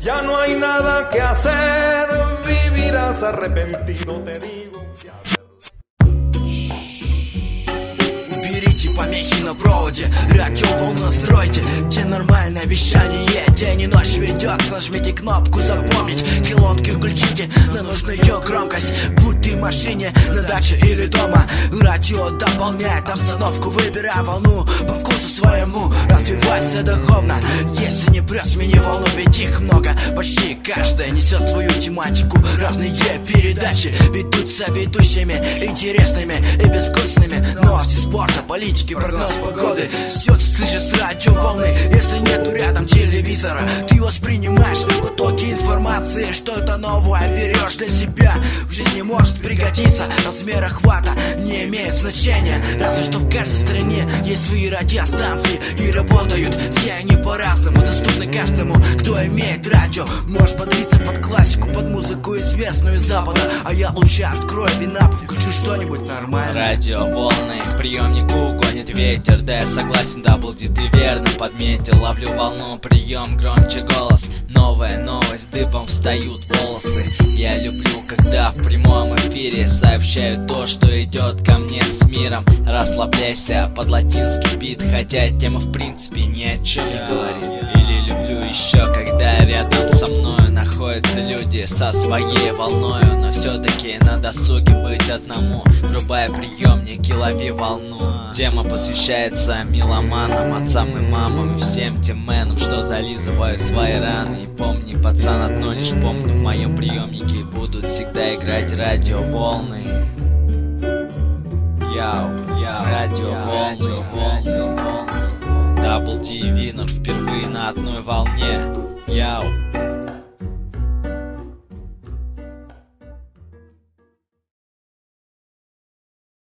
Ya no hay nada que hacer, vivirás arrepentido, te digo. Уберите помехи на проводе, радиоволну настройте, где нормальное вещание, день и ночь ведет. Нажмите кнопку запомнить, колонки включите на нужную громкость. Будь ты в машине, на даче или дома, радио дополняет обстановку. Выбирай волну по вкусу своему, развивайся духовно. Если не прет, смени волну, ведь их много. Почти каждая несет свою тематику. Разные передачи ведутся ведущими, интересными и бескорыстными. Новости спорта, политики, прогноз погоды. Все ты слышишь с радиоволны. Если нету рядом телевизора, ты воспринимаешь потоки информации. Что-то новое берешь для себя, в жизни может пригодиться. Размер охвата не имеет значения, разве что в каждой стране есть свои радиостанции, и работают все они по-разному. Доступны каждому, кто имеет радио. Можешь подлиться под классику, под музыку известную из Запада, а я лучше открою вина, включу что-нибудь нормальное. Радиоволны к приемнику гонит ветер. Да, я согласен, даблди, ты верно подметил. Ловлю волну, прием, громче голос. Новая новость, дыбом встают волосы. Я люблю, когда в прямом эфире сообщаю то, что идет ко мне с миром. Расслабляйся под латинский бит, хотя тема в принципе ни о чем не говорит. Или люблю еще, когда рядом со мною находятся люди со своей волною, но все-таки на досуге быть одному. Врубай приемник и лови волну. Тема посвящается меломанам, отцам и мамам, и всем тем мэнам, что зализывают свои раны. И помни, пацан, одно лишь помню, в моем приемнике будут всегда играть радиоволны. Яу, яу, радиоволны. Дабл Ди и Винер впервые на одной волне. Яу.